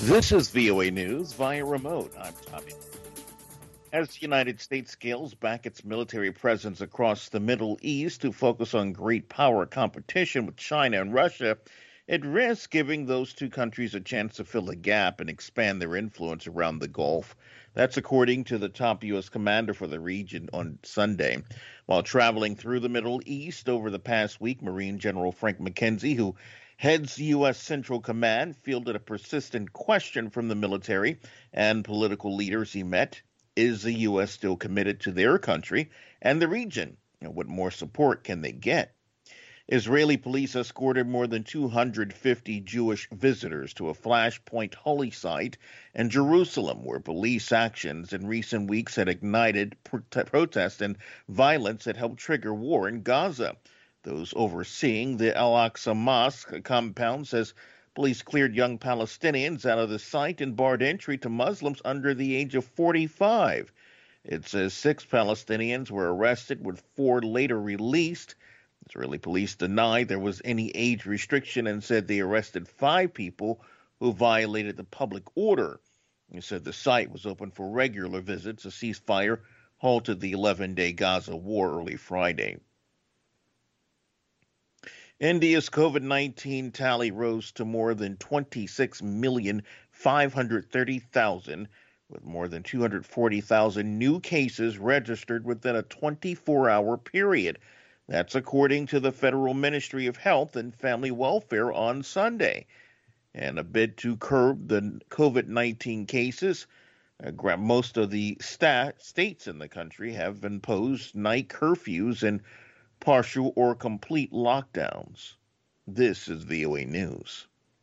This is VOA News via remote. I'm Tommy. As the United States scales back its military presence across the Middle East to focus on great power competition with China and Russia, it risks giving those two countries a chance to fill a gap and expand their influence around the Gulf. That's according to the top U.S. commander for the region on Sunday. While traveling through the Middle East over the past week, Marine General Frank McKenzie, who heads U.S. Central Command, fielded a persistent question from the military and political leaders he met. Is the U.S. still committed to their country and the region? And what more support can they get? Israeli police escorted more than 250 Jewish visitors to a flashpoint holy site in Jerusalem, where police actions in recent weeks had ignited protests and violence that helped trigger war in Gaza. Those overseeing the Al-Aqsa Mosque compound says police cleared young Palestinians out of the site and barred entry to Muslims under the age of 45. It says 6 Palestinians were arrested, with 4 later released. Israeli police denied there was any age restriction and said they arrested 5 people who violated the public order. They said the site was open for regular visits. A ceasefire halted the 11-day Gaza war early Friday. India's COVID-19 tally rose to more than 26,530,000, with more than 240,000 new cases registered within a 24-hour period. That's according to the Federal Ministry of Health and Family Welfare on Sunday. And a bid to curb the COVID-19 cases, most of the states in the country have imposed night curfews and partial or complete lockdowns. This is VOA News.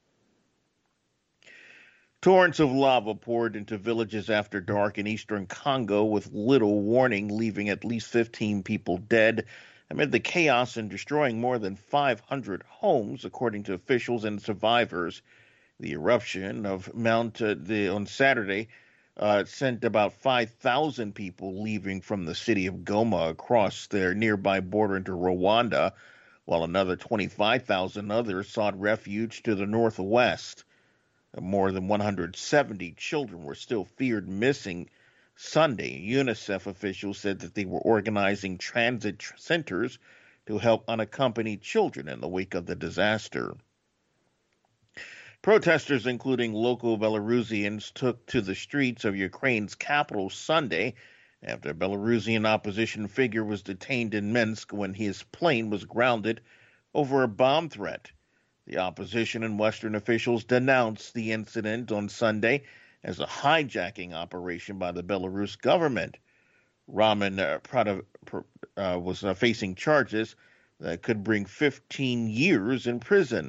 Torrents of lava poured into villages after dark in eastern Congo with little warning, leaving at least 15 people dead amid the chaos and destroying more than 500 homes, according to officials and survivors. The eruption of on Saturday sent about 5,000 people leaving from the city of Goma across their nearby border into Rwanda, while another 25,000 others sought refuge to the northwest. More than 170 children were still feared missing Sunday. UNICEF officials said that they were organizing transit centers to help unaccompanied children in the wake of the disaster. Protesters, including local Belarusians, took to the streets of Ukraine's capital Sunday after a Belarusian opposition figure was detained in Minsk when his plane was grounded over a bomb threat. The opposition and Western officials denounced the incident on Sunday as a hijacking operation by the Belarus government. Roman was facing charges that could bring 15 years in prison.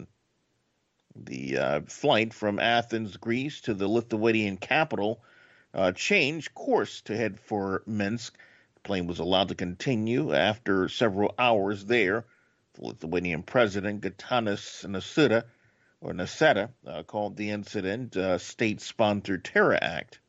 The flight from Athens, Greece, to the Lithuanian capital changed course to head for Minsk. The plane was allowed to continue after several hours there. The Lithuanian president, Gitanas Nausėda, called the incident a state-sponsored terror act.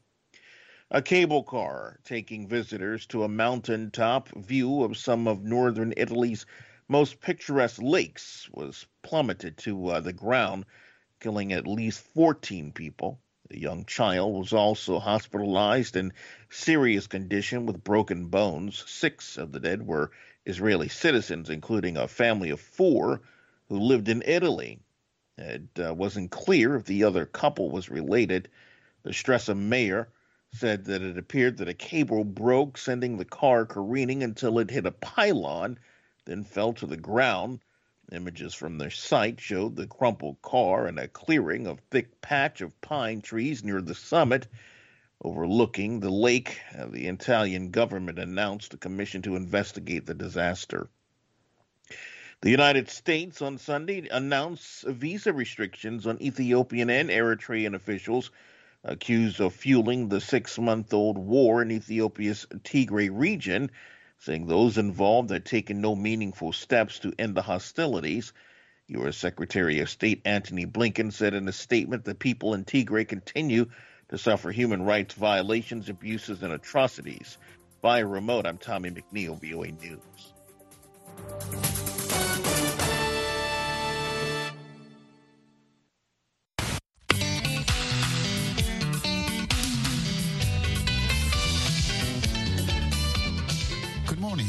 A cable car taking visitors to a mountaintop view of some of northern Italy's most picturesque lakes was plummeted to the ground, killing at least 14 people. A young child was also hospitalized in serious condition with broken bones. 6 of the dead were Israeli citizens, including a family of 4 who lived in Italy. It wasn't clear if the other couple was related. The Stresa mayor said that it appeared that a cable broke, sending the car careening until it hit a pylon, then fell to the ground. Images from the site showed the crumpled car in a clearing of thick patch of pine trees near the summit overlooking the lake. The Italian government announced a commission to investigate the disaster. The United States on Sunday announced visa restrictions on Ethiopian and Eritrean officials accused of fueling the 6-month-old war in Ethiopia's Tigray region, saying those involved had taken no meaningful steps to end the hostilities. U.S. Secretary of State Antony Blinken said in a statement that people in Tigray continue to suffer human rights violations, abuses, and atrocities. Via remote, I'm Tommy McNeil, VOA News.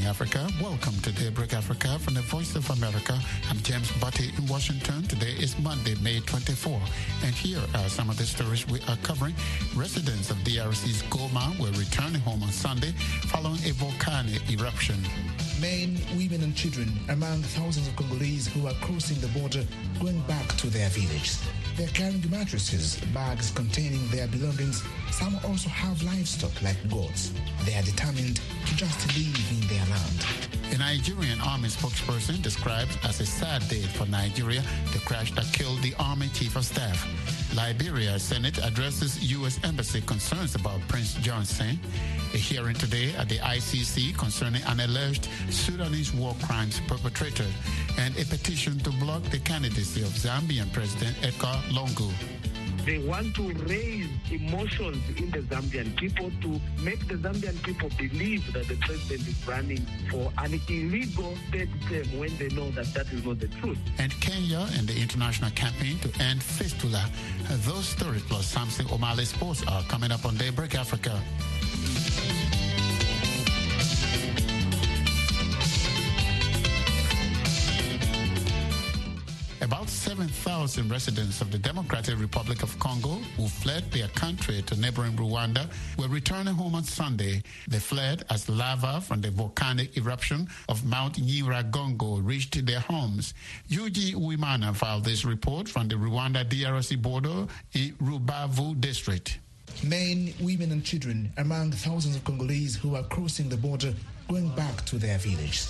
Africa. Welcome to Daybreak Africa from the Voice of America. I'm James Butty in Washington. Today is Monday, May 24. And here are some of the stories we are covering. Residents of DRC's Goma were returning home on Sunday following a volcanic eruption. Men, women and children among thousands of Congolese who are crossing the border going back to their villages. They're carrying mattresses, bags containing their belongings. Some also have livestock like goats. They are determined to just live in their land. A Nigerian army spokesperson describes as a sad day for Nigeria the crash that killed the army chief of staff. Liberia Senate addresses U.S. Embassy concerns about Prince Johnson. A hearing today at the ICC concerning an alleged Sudanese war crimes perpetrator, and a petition to block the candidacy of Zambian President Edgar Lungu. They want to raise emotions in the Zambian people to make the Zambian people believe that the president is running for an illegal third term when they know that that is not the truth. And Kenya and the international campaign to end fistula. Those stories plus Samson Omale Sports are coming up on Daybreak Africa. About 7,000 residents of the Democratic Republic of Congo who fled their country to neighboring Rwanda were returning home on Sunday. They fled as lava from the volcanic eruption of Mount Nyiragongo reached their homes. Yuji Uwimana filed this report from the Rwanda-DRC border in Rubavu district. Men, women and children among thousands of Congolese who are crossing the border going back to their villages.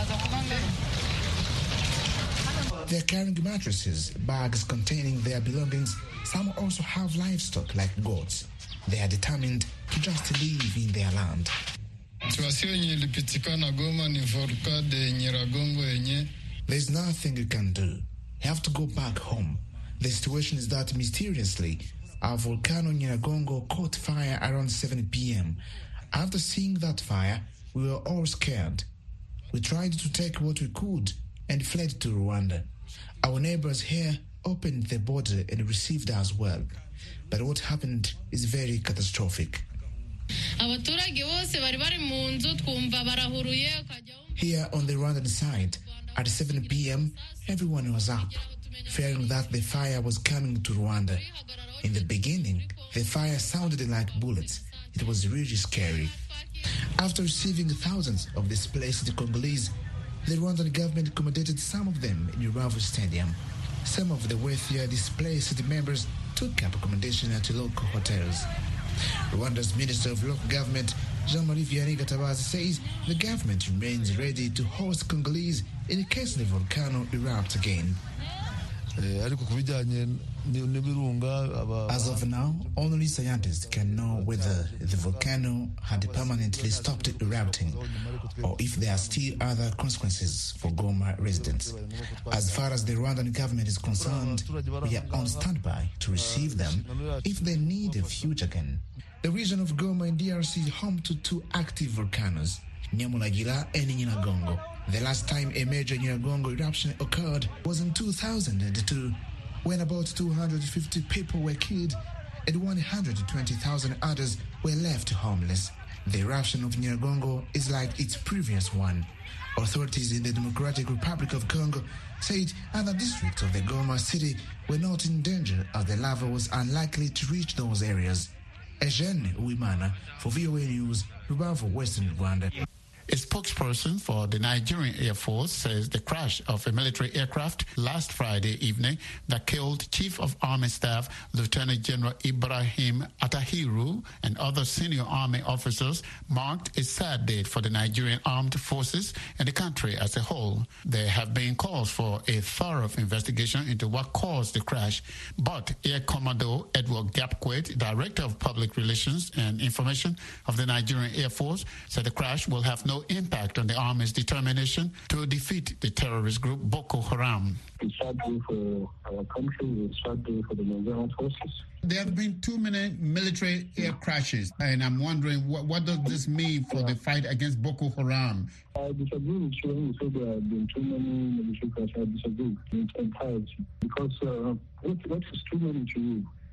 They're carrying mattresses, bags containing their belongings. Some also have livestock like goats. They are determined to just live in their land. There's nothing you can do. You have to go back home. The situation is that mysteriously, our volcano Nyiragongo caught fire around 7 p.m. After seeing that fire, we were all scared. We tried to take what we could and fled to Rwanda. Our neighbors here opened the border and received us well. But what happened is very catastrophic. Here on the Rwandan side, at 7 p.m., everyone was up, fearing that the fire was coming to Rwanda. In the beginning, the fire sounded like bullets. It was really scary. After receiving thousands of displaced Congolese, the Rwandan government accommodated some of them in Rubavu Stadium. Some of the wealthier displaced members took up accommodation at local hotels. Rwanda's Minister of Local Government, Jean-Marie Vianney Gatabazi, says the government remains ready to host Congolese in case the volcano erupts again. As of now, only scientists can know whether the volcano had permanently stopped erupting or if there are still other consequences for Goma residents. As far as the Rwandan government is concerned, we are on standby to receive them if they need a future again. The region of Goma in DRC is home to two active volcanoes, Nyamulagira and Nyiragongo. The last time a major Nyiragongo eruption occurred was in 2002, when about 250 people were killed and 120,000 others were left homeless. The eruption of Nyiragongo is like its previous one. Authorities in the Democratic Republic of Congo said other districts of the Goma city were not in danger as the lava was unlikely to reach those areas. Eugene Uwimana for VOA News, Rubavu, Western Rwanda. A spokesperson for the Nigerian Air Force says the crash of a military aircraft last Friday evening that killed Chief of Army Staff Lieutenant General Ibrahim Atahiru and other senior army officers marked a sad day for the Nigerian armed forces and the country as a whole. There have been calls for a thorough investigation into what caused the crash, but Air Commodore Edward Gapquet, Director of Public Relations and Information of the Nigerian Air Force, said the crash will have no impact on the Army's determination to defeat the terrorist group Boko Haram. It's a sad day for our country, it's a sad day for the Nigerian forces. There have been too many military air crashes, and I'm wondering what does this mean for the fight against Boko Haram? I disagree with you when you say there have been too many military crashes. I disagree in entirety. Because what is too many to you?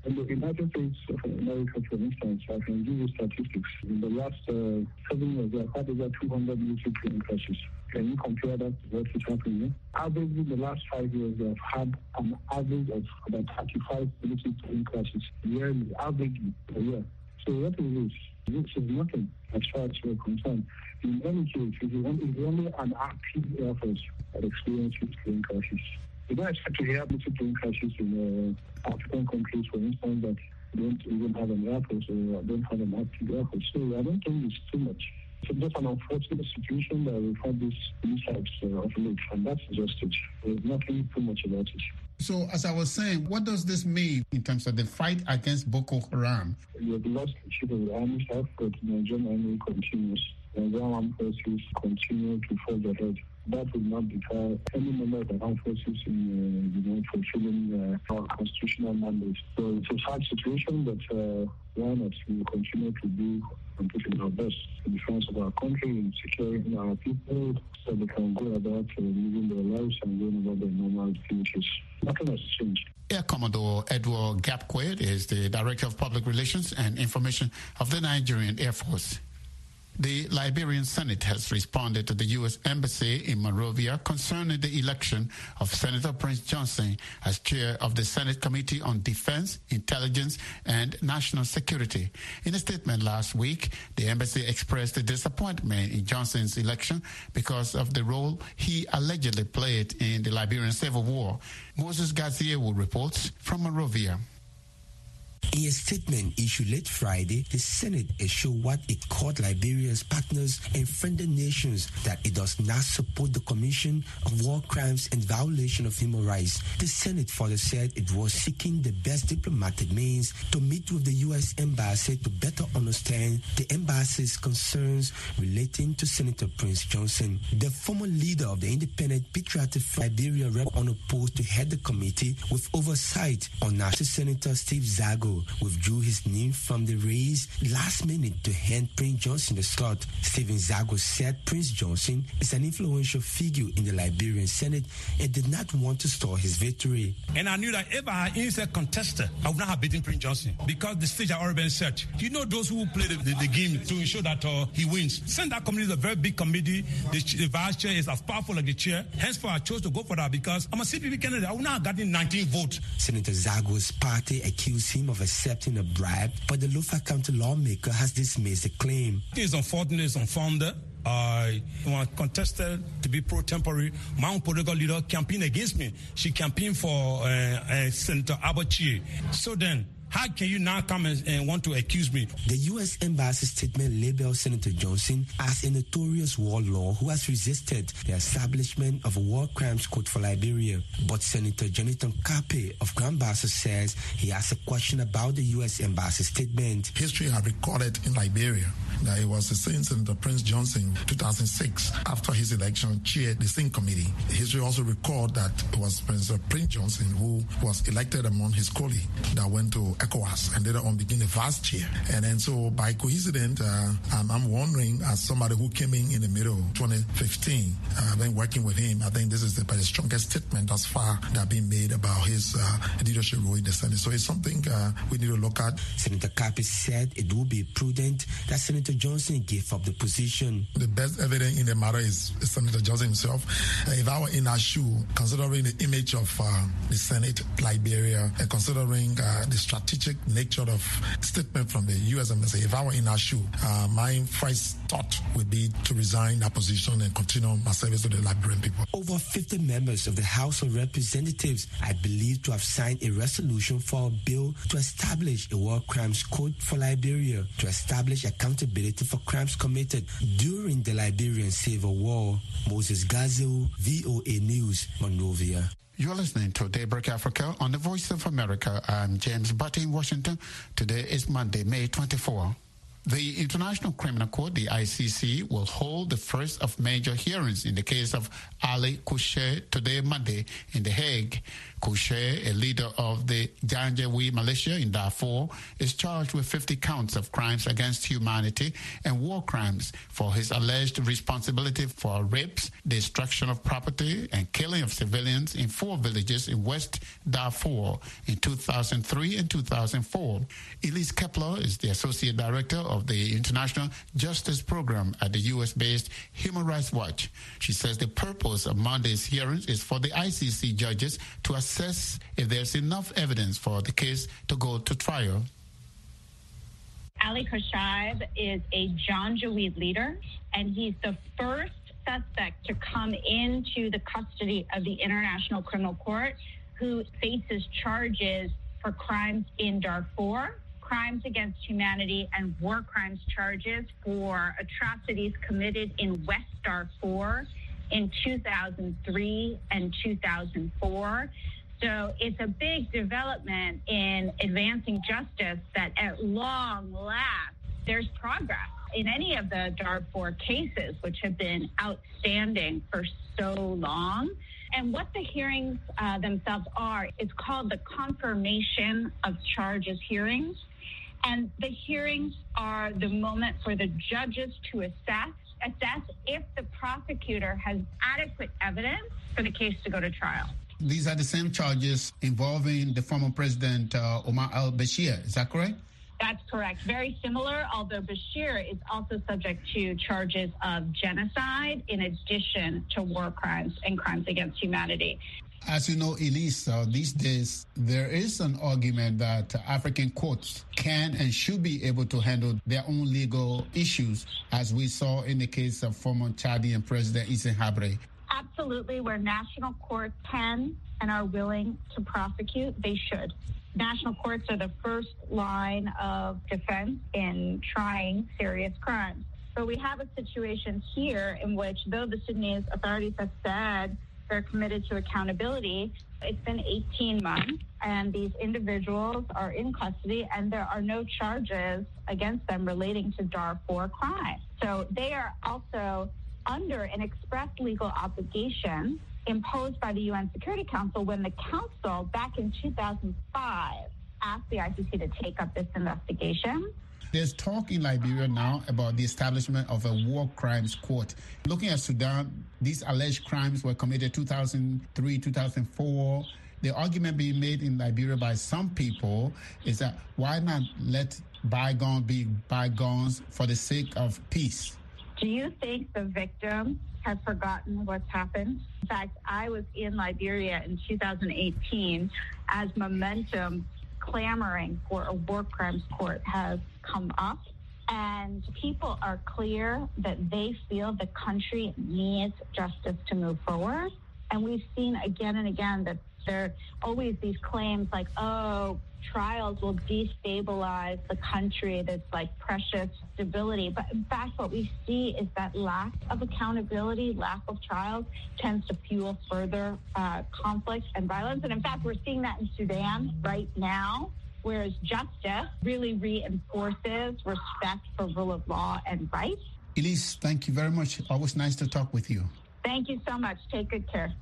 In the United States of America, for instance, I can give you statistics. In the last 7 years, they have had over 200 military plane crashes. Can you compare that to what is happening here? Averagely, in the last 5 years, they have had an average of about 35 military plane crashes yearly, averagely per year. So what is this? This is nothing as far as we're concerned. In any case, it is only an active Air Force that experiences plane crashes. You don't expect to hear military plane crashes in African countries, for instance, that don't even have an Air Force or don't have an active Air Force. So I don't think it's too much. It's just an unfortunate situation that we've had these mishaps of late, and that's just it. There's nothing too much about it. So, as I was saying, what does this mean in terms of the fight against Boko Haram? We have lost the chief of the army staff, but the Nigerian army continues. The Nigerian armed forces continue to forge ahead. That will not deter any member of the armed forces in fulfilling our constitutional mandate. So it's a sad situation, but one that we will continue to do and put in our best in defense of our country and securing our people so they can go about living their lives and going about their normal activities. Nothing has changed. Air Commodore Edward Gapquet is the Director of Public Relations and Information of the Nigerian Air Force. The Liberian Senate has responded to the U.S. Embassy in Monrovia concerning the election of Senator Prince Johnson as chair of the Senate Committee on Defense, Intelligence, and National Security. In a statement last week, the embassy expressed a disappointment in Johnson's election because of the role he allegedly played in the Liberian Civil War. Moses Gaziewu reports from Monrovia. In a statement issued late Friday, the Senate assured what it called Liberia's partners and friendly nations that it does not support the commission of war crimes and violation of human rights. The Senate further said it was seeking the best diplomatic means to meet with the U.S. Embassy to better understand the embassy's concerns relating to Senator Prince Johnson. The former leader of the Independent Patriotic Liberia Rep unopposed to head the committee with oversight on National Senator Steve Zago withdrew his name from the race last minute to hand Prince Johnson the slot. Stephen Zago said Prince Johnson is an influential figure in the Liberian Senate and did not want to stall his victory. And I knew that if I had a contestant, I would not have beaten Prince Johnson because the stage had already been set. You know those who play the game to ensure that he wins. Since that committee is a very big committee, the vice chair is as powerful as the chair. Henceforth, I chose to go for that because I'm a CPP candidate. I would not have gotten 19 votes. Senator Zago's party accused him of accepting a bribe, but the Lofa County lawmaker has dismissed the claim. It is unfortunate, it's unfounded. I contested to be pro-temporary. My own political leader campaigned against me. She campaigned for Senator Abachi. So then, how can you now come and want to accuse me? The U.S. Embassy statement labeled Senator Johnson as a notorious warlord who has resisted the establishment of a war crimes court for Liberia. But Senator Jonathan Kape of Grand Bassa says he has a question about the U.S. Embassy statement. History has recorded in Liberia that it was the same Senator Prince Johnson, 2006, after his election, chaired the same committee. History also records that it was Prince Johnson who was elected among his colleagues that went to ECOWAS and later on became the vice chair. And then so by coincidence, I'm wondering, as somebody who came in the middle of 2015, been working with him, I think this is the strongest statement thus far that been made about his leadership role in the Senate. So it's something we need to look at. Senator Kapi said it would be prudent that Senator Johnson gave up the position. The best evidence in the matter is Senator Johnson himself. If I were in our shoe, considering the image of the Senate, Liberia, and considering the strategic nature of statement from the U.S. Embassy, if I were in our shoe, my first thought would be to resign that position and continue my service to the Liberian people. Over 50 members of the House of Representatives are believed to have signed a resolution for a bill to establish a war crimes code for Liberia to establish accountability for crimes committed during the Liberian Civil War. Moses Gaziewu, VOA News, Monrovia. You're listening to Daybreak Africa on the Voice of America. I'm James Butty in Washington. Today is Monday, May 24. The International Criminal Court, the ICC, will hold the first of major hearings in the case of Ali Kouché today, Monday, in The Hague. Kouché, a leader of the Janjaweed militia in Darfur, is charged with 50 counts of crimes against humanity and war crimes for his alleged responsibility for rapes, destruction of property, and killing of civilians in 4 villages in West Darfur in 2003 and 2004. Elise Kepler is the Associate Director of the International Justice Program at the U.S.-based Human Rights Watch. She says the purpose of Monday's hearings is for the ICC judges to assess if there's enough evidence for the case to go to trial. Ali Kouché is a Janjaweed leader, and he's the first suspect to come into the custody of the International Criminal Court who faces charges for crimes in Darfur, crimes against humanity, and war crimes charges for atrocities committed in West Darfur in 2003 and 2004. So it's a big development in advancing justice that at long last there's progress in any of the Darfur cases, which have been outstanding for so long. And what the hearings themselves are, it's called the confirmation of charges hearings. And the hearings are the moment for the judges to assess if the prosecutor has adequate evidence for the case to go to trial. These are the same charges involving the former president Omar al-Bashir. Is that correct? That's correct. Very similar, although Bashir is also subject to charges of genocide in addition to war crimes and crimes against humanity. As you know, Elise, these days there is an argument that African courts can and should be able to handle their own legal issues, as we saw in the case of former Chadian President Hissène Habré. Absolutely, where national courts can and are willing to prosecute, they should. National courts are the first line of defense in trying serious crimes. But we have a situation here in which, though the Sudanese authorities have said they're committed to accountability, it's been 18 months, and these individuals are in custody, and there are no charges against them relating to Darfur crime. So they are also under an express legal obligation imposed by the UN Security Council when the Council, back in 2005, asked the ICC to take up this investigation. There's talk in Liberia now about the establishment of a war crimes court. Looking at Sudan, these alleged crimes were committed 2003, 2004. The argument being made in Liberia by some people is that why not let bygones be bygones for the sake of peace? Do you think the victim has forgotten what's happened? In fact, I was in Liberia in 2018 as momentum clamoring for a war crimes court has come up, and people are clear that they feel the country needs justice to move forward. And we've seen again and again that there are always these claims like, oh, trials will destabilize the country, that's like precious stability. But in fact, what we see is that lack of accountability, lack of trials tends to fuel further conflict and violence. And in fact, we're seeing that in Sudan right now, whereas justice really reinforces respect for rule of law and rights. Elise, thank you very much. Always nice to talk with you. Thank you so much. Take good care.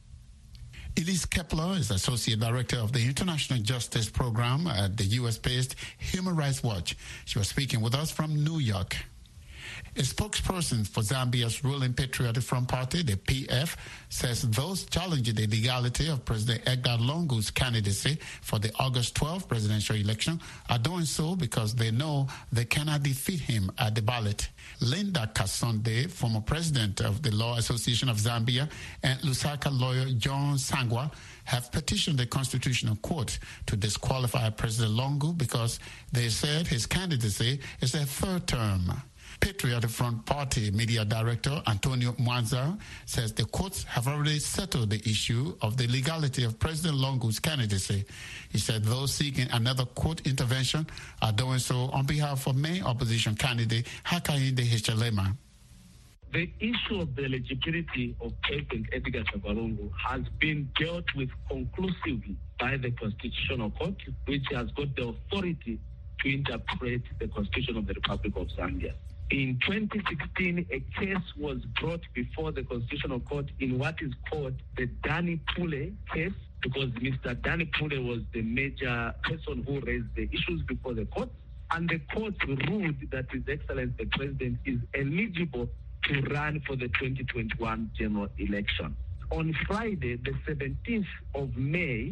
Elise Kepler is Associate Director of the International Justice Program at the U.S.-based Human Rights Watch. She was speaking with us from New York. A spokesperson for Zambia's ruling Patriotic Front Party, the PF, says those challenging the legality of President Edgar Lungu's candidacy for the August 12th presidential election are doing so because they know they cannot defeat him at the ballot. Linda Kasonde, former president of the Law Association of Zambia, and Lusaka lawyer John Sangwa have petitioned the Constitutional Court to disqualify President Lungu because they said his candidacy is a third term. Patriotic Front Party Media Director Antonio Mwanza says the courts have already settled the issue of the legality of President Lungu's candidacy. He said those seeking another court intervention are doing so on behalf of main opposition candidate Hakainde Hichilema. The issue of the eligibility of President Edgar Lungu has been dealt with conclusively by the Constitutional Court, which has got the authority to interpret the Constitution of the Republic of Zambia. In 2016, a case was brought before the Constitutional Court in what is called the Danny Pule case, because Mr. Danny Pule was the major person who raised the issues before the court, and the court ruled that His Excellency the President is eligible to run for the 2021 general election. On Friday, the 17th of May,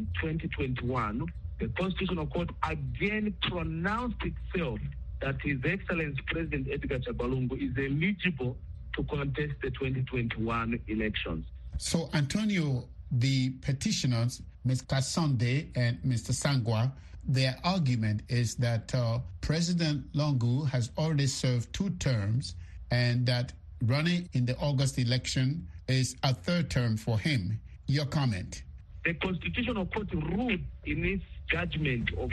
2021, the Constitutional Court again pronounced itself that His Excellency President Edgar Chagwa is eligible to contest the 2021 elections. So, Antonio, the petitioners, Mr. Sunday and Mr. Sangwa, their argument is that President Lungu has already served 2 terms and that running in the August election is a 3rd term for him. Your comment? The Constitutional Court ruled in its judgment of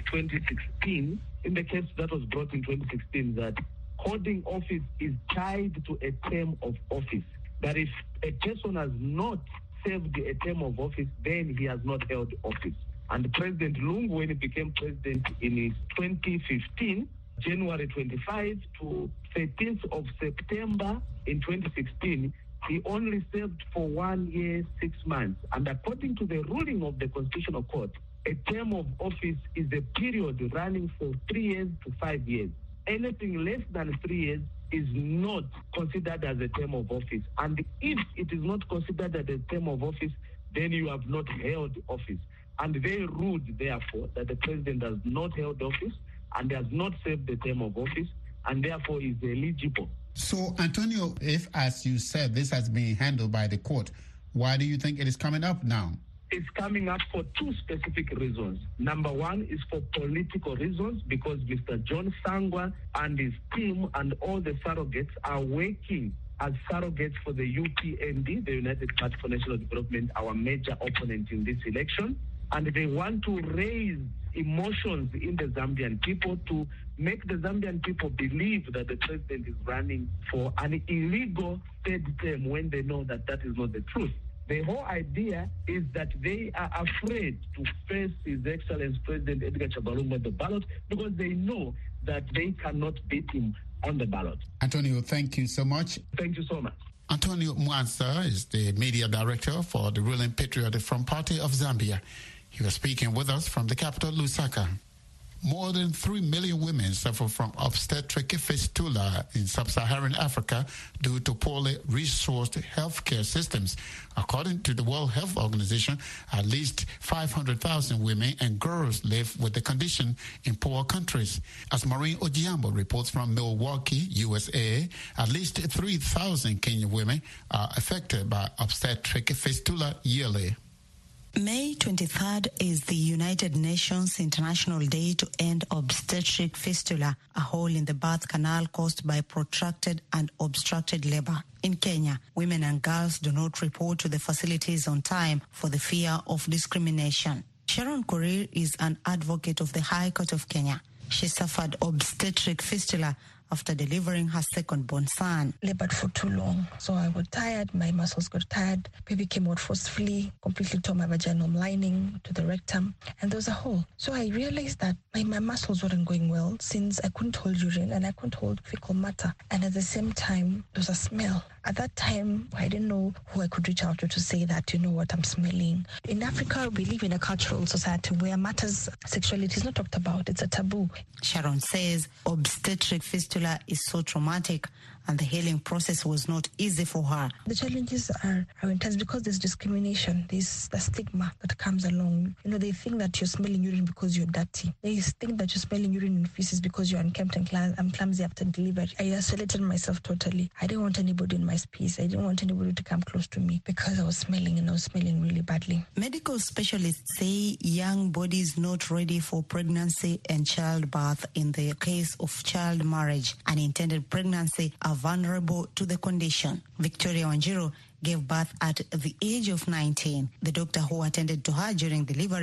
2016, in the case that was brought in 2016, that holding office is tied to a term of office. That if a person has not served a term of office, then he has not held office. And President Lungu, when he became president in 2015, January 25 to 13th of September in 2016, he only served for 1 year, 6 months. And according to the ruling of the Constitutional Court, a term of office is a period running for 3 years to 5 years. Anything less than 3 years is not considered as a term of office. And if it is not considered as a term of office, then you have not held office. And they ruled, therefore, that the president has not held office and has not served the term of office, and therefore is eligible. So, Antonio, if, as you said, this has been handled by the court, why do you think it is coming up now? It's coming up for 2 specific reasons. Number 1 is for political reasons, because Mr. John Sangwa and his team and all the surrogates are working as surrogates for the UPND, the United Party for National Development, our major opponent in this election. And they want to raise emotions in the Zambian people to make the Zambian people believe that the president is running for an illegal 3rd term when they know that that is not the truth. The whole idea is that they are afraid to face His Excellency President Edgar Chagwa on the ballot because they know that they cannot beat him on the ballot. Antonio, thank you so much. Thank you so much. Antonio Mwansa is the media director for the ruling Patriotic Front Party of Zambia. He was speaking with us from the capital, Lusaka. More than 3 million women suffer from obstetric fistula in sub-Saharan Africa due to poorly resourced healthcare systems. According to the World Health Organization, at least 500,000 women and girls live with the condition in poor countries. As Maureen Ojiambo reports from Milwaukee, USA, at least 3,000 Kenyan women are affected by obstetric fistula yearly. May 23rd is the United Nations International Day to End Obstetric Fistula, a hole in the birth canal caused by protracted and obstructed labor. In Kenya, women and girls do not report to the facilities on time for the fear of discrimination. Sharon Korir is an advocate of the High Court of Kenya. She suffered obstetric fistula after delivering her second-born son. Labored for too long, so I got tired, my muscles got tired, baby came out forcefully, completely tore my vaginal lining to the rectum, and there was a hole. So I realized that my muscles weren't going well since I couldn't hold urine and I couldn't hold fecal matter. And at the same time, there was a smell. At that time, I didn't know who I could reach out to say that, you know what, I'm smelling. In Africa, we live in a cultural society where matters, sexuality is not talked about. It's a taboo. Sharon says obstetric fistula is so traumatic and the healing process was not easy for her. The challenges are intense because there's discrimination. There's the stigma that comes along. You know, they think that you're smelling urine because you're dirty. They think that you're smelling urine and feces because you're unkempt and clumsy after delivery. I isolated myself totally. I didn't want anybody in my space. I didn't want anybody to come close to me because I was smelling really badly. Medical specialists say young bodies not ready for pregnancy and childbirth in the case of child marriage and intended pregnancy are vulnerable to the condition. Victoria Wanjiru gave birth at the age of 19. The doctor who attended to her during delivery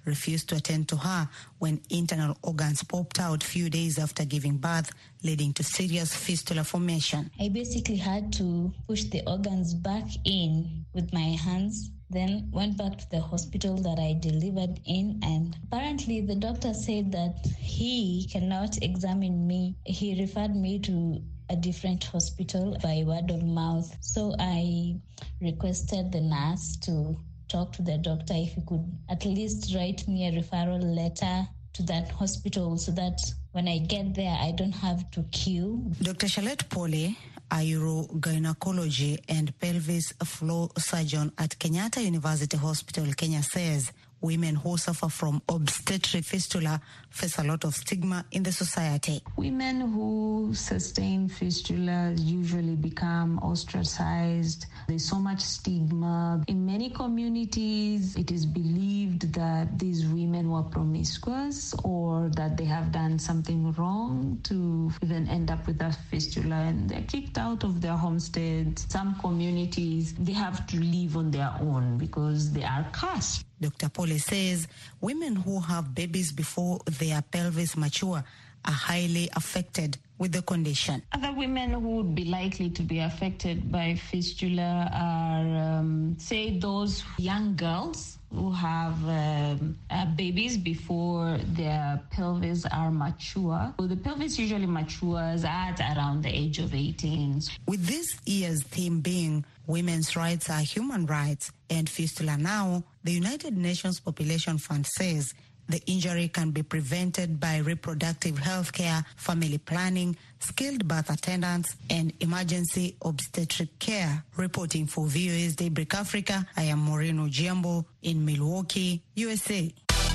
refused to attend to her when internal organs popped out a few days after giving birth, leading to serious fistula formation. I basically had to push the organs back in with my hands, then went back to the hospital that I delivered in, and apparently the doctor said that he cannot examine me. He referred me to a different hospital by word of mouth. So I requested the nurse to talk to the doctor if he could at least write me a referral letter to that hospital so that when I get there, I don't have to queue. Dr. Charlotte Pole, a urogynecology and pelvis floor surgeon at Kenyatta University Hospital, Kenya, says women who suffer from obstetric fistula face a lot of stigma in the society. Women who sustain fistula usually become ostracized. There's so much stigma. In many communities, it is believed that these women were promiscuous or that they have done something wrong to even end up with a fistula, and they're kicked out of their homesteads. Some communities, they have to live on their own because they are cursed. Dr. Pole says women who have babies before their pelvis mature are highly affected with the condition. Other women who would be likely to be affected by fistula are, say, those young girls who have babies before their pelvis are mature. So the pelvis usually matures at around the age of 18. With this year's theme being Women's Rights are Human Rights and Fistula Now, the United Nations Population Fund says the injury can be prevented by reproductive health care, family planning, skilled birth attendants, and emergency obstetric care. Reporting for VOA's Daybreak Africa, I am Maureen Ojiambo in Milwaukee, USA.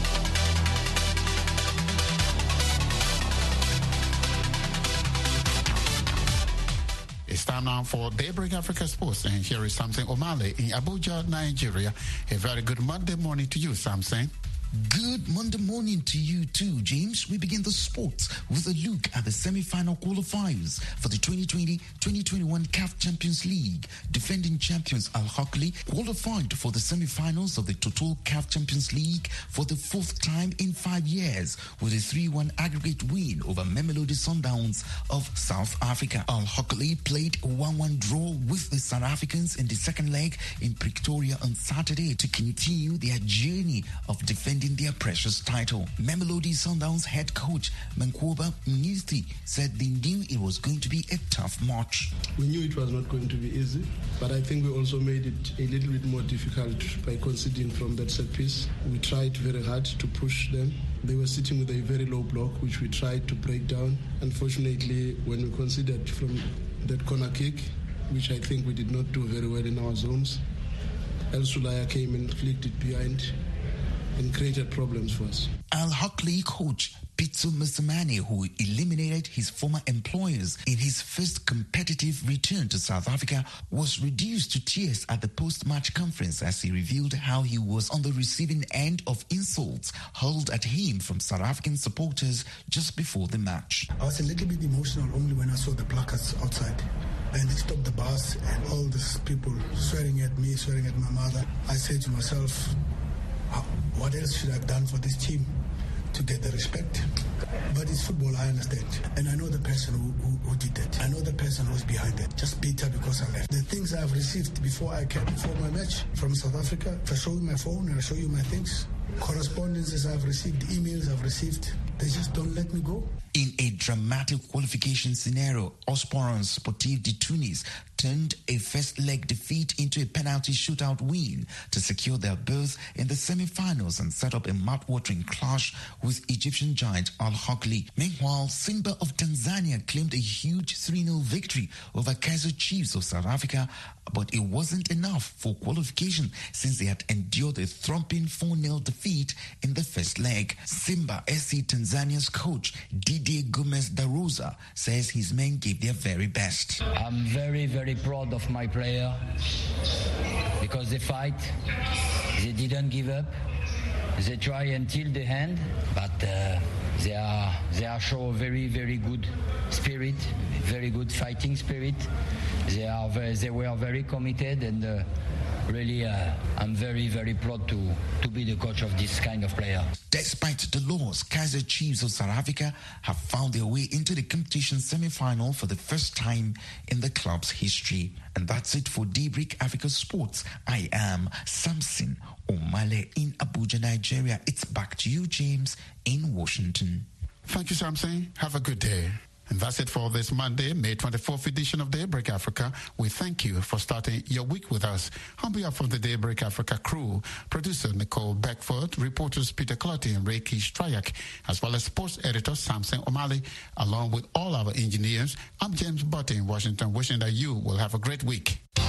It's time now for Daybreak Africa Sports, and here is Samson Omale in Abuja, Nigeria. A very good Monday morning to you, Samson. Good Monday morning to you too, James. We begin the sports with a look at the semi-final qualifiers for the 2020-2021 CAF Champions League. Defending champions Al Ahly qualified for the semi-finals of the Total CAF Champions League for the fourth time in 5 years with a 3-1 aggregate win over Mamelodi Sundowns of South Africa. Al Ahly played a 1-1 draw with the South Africans in the second leg in Pretoria on Saturday to continue their journey of defending their precious title. Mamelodi Sundowns head coach Mankoba Mnisi said they knew it was going to be a tough match. We knew it was not going to be easy, but I think we also made it a little bit more difficult by conceding from that set piece. We tried very hard to push them. They were sitting with a very low block, which we tried to break down. Unfortunately, when we conceded from that corner kick, which I think we did not do very well in our zones, El Sulaya came and flicked it behind and created problems for us. Al Ahly coach Pitso Mosimane, who eliminated his former employers in his first competitive return to South Africa, was reduced to tears at the post-match conference as he revealed how he was on the receiving end of insults hurled at him from South African supporters just before the match. I was a little bit emotional only when I saw the placards outside. And they stopped the bus and all these people swearing at me, swearing at my mother. I said to myself, what else should I have done for this team to get the respect? But it's football, I understand. And I know the person who did that. I know the person who was behind it. Just bitter because I left. The things I've received before my match from South Africa, if I show you my phone and I show you my things, correspondences I've received, emails I've received, they just don't let me go. In a dramatic qualification scenario, Osporans Sportif de Tunis turned a first-leg defeat into a penalty shootout win to secure their berth in the semi-finals and set up a mouth-watering clash with Egyptian giant Al Ahly. Meanwhile, Simba of Tanzania claimed a huge 3-0 victory over Kaizer Chiefs of South Africa, but it wasn't enough for qualification since they had endured a thumping 4-0 defeat in the first leg. Simba SC Tanzania's coach Didier Gomez da Rosa says his men gave their very best. I'm very, very proud of my player because they fight, they didn't give up, they try until the end, but they are show a very, very good spirit, very good fighting spirit. They were very committed, and really, I'm very, very proud to be the coach of this kind of player. Despite the loss, Kaizer Chiefs of South Africa have found their way into the competition semi-final for the first time in the club's history. And that's it for Daybreak Africa Sports. I am Samson Omale in Abuja, Nigeria. It's back to you, James, in Washington. Thank you, Samson. Have a good day. And that's it for this Monday, May 24th edition of Daybreak Africa. We thank you for starting your week with us. On behalf of the Daybreak Africa crew, producer Nicole Beckford, reporters Peter Clotty and Reiki Strayak, as well as sports editor Samson Omale, along with all our engineers, I'm James Butte in Washington, wishing that you will have a great week.